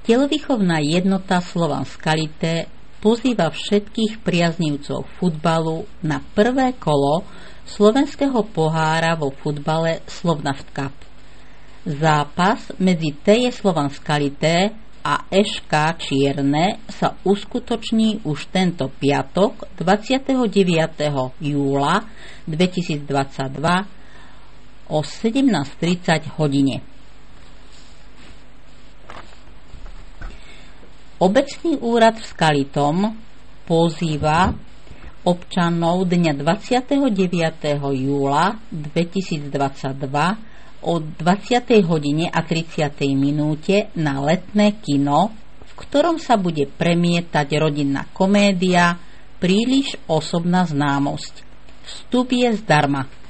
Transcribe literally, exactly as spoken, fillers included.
Telovýchovná jednota Slovan Skalité pozýva všetkých priaznivcov futbalu na prvé kolo slovenského pohára vo futbale Slovnaft Cup. Zápas medzi té j Slovan Skalité a eš ká Čierne sa uskutoční už tento piatok dvadsiateho deviateho júla dvetisícdvadsaťdva o sedemnásť tridsať hodine. Obecný úrad v Skalitom pozýva občanov dňa dvadsiateho deviateho júla dvetisícdvadsaťdva o dvadsiatej hodine a tridsiatej minúte na letné kino, v ktorom sa bude premietať rodinná komédia Príliš osobná známosť. Vstup je zdarma.